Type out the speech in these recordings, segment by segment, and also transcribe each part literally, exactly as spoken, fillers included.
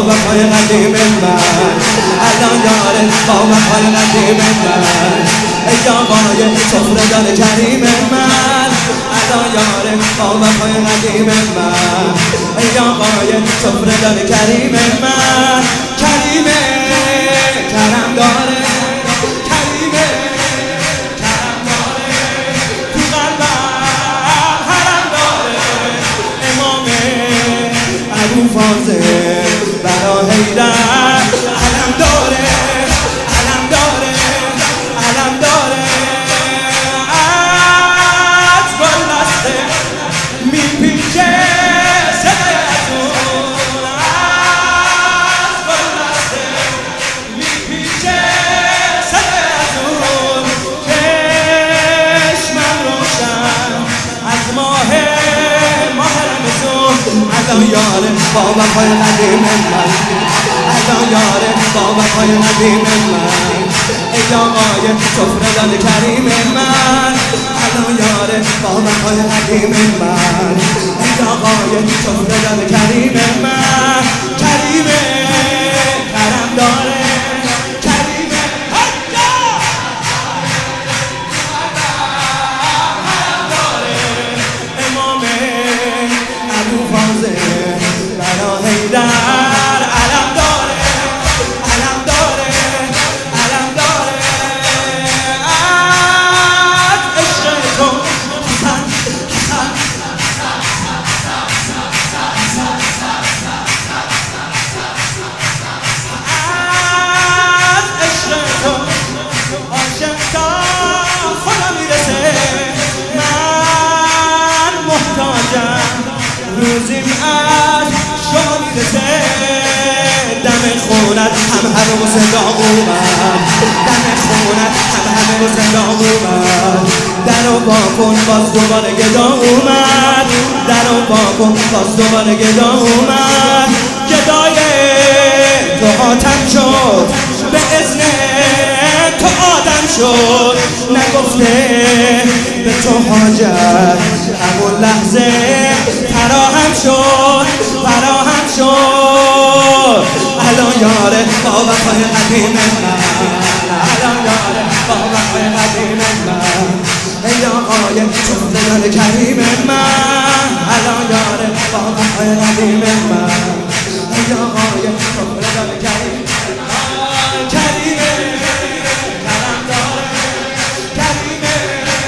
وفای قدیم من، الان یاره با وفای قدیم من. ای آقای سفره دار کریم من، الان یاره با وفای قدیم من. ای آقای سفره دار کریم من، کریمه کرم داره، کریمه کرم داره، تو قلبم حرم داره. امام ابو فاضل برا حیدر علم داره، علم داره، علم داره. از گلدسته میپیچه صدای ازون، از گلدسته میپیچه صدای ازون. چشمم روشن از ماه ماه رمضان، الان یاره با وفای قدیم من، الان یاره با وفای قدیم من. ای آقای سفره دار کریم من، الان یاره با وفای قدیم من. ای آقای سفره دار کریم من، کریمه کرم داره، کریمه حجا حرم داره. امام ابو فاضل برا حیدر علم داره، علم داره، علم داره. از عشق تو حسن حسن از عشق تو عاشق تا خدا میرسه. من محتاجم روزیم از شما میرسه. دم خونت هم همه و صدا اومد، دم خونت هم همه و صدا اومد. در و با کن باز دوباره گدا اومد، در و با کن باز دوباره گدا اومد. گدای تو آتم شد، به اذن تو آدم شد. نگفته به تو حاجت همون لحظه فراهم شد، فراهم شد. الان یاره با وفای قدیم من، الان یاره با وفای قدیم من. ای آقای سفره دار کریم من، الان یاره با وفای قدیم من. ای آقای سفره دار کریم من، کریمه کرم داره، کریمه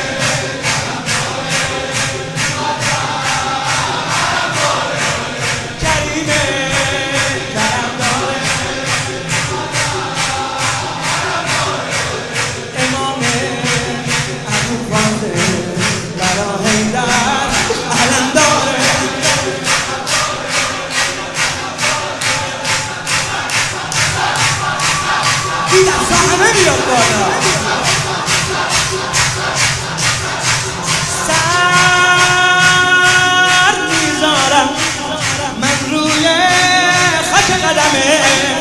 کریمه کرم داره. امام ابو فاضل برا حیدر علم داره. این دستا همه بیاد بالا. سر میذارم من روی خاک قدمه،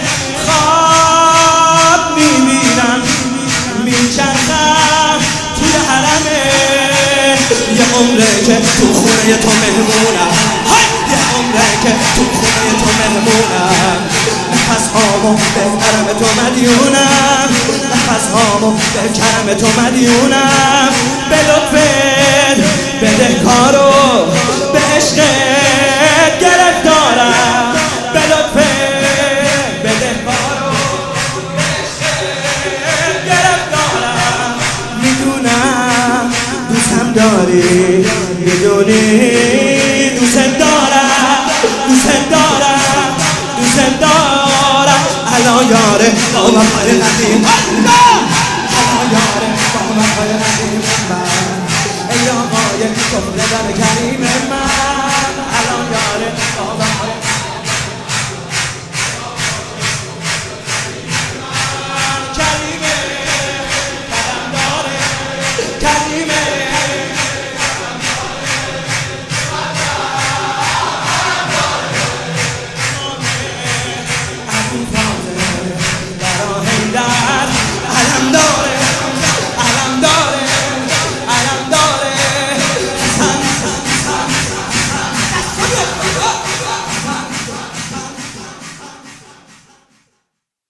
خواب میبینم میچرخم توی حرمه. یه عمره که تو خونه تو مهمونم، یه عمره که تو خونه تو مهمونم. نفس هامو به کرم تو مدیونم، نفس هامو به کرم تو مدیونم. به لطفت بدهکارو به عشقت گرفتارم، به لطفت بدهکارو به عشقت گرفتارم. میدونم دوستم داری، میدونی دوست دارم، دوست دارم، دوست دارم. الان یاره با وفای قدیم من، الان یاره با وفای قدیم من. ای آقای سفره دار کریم من،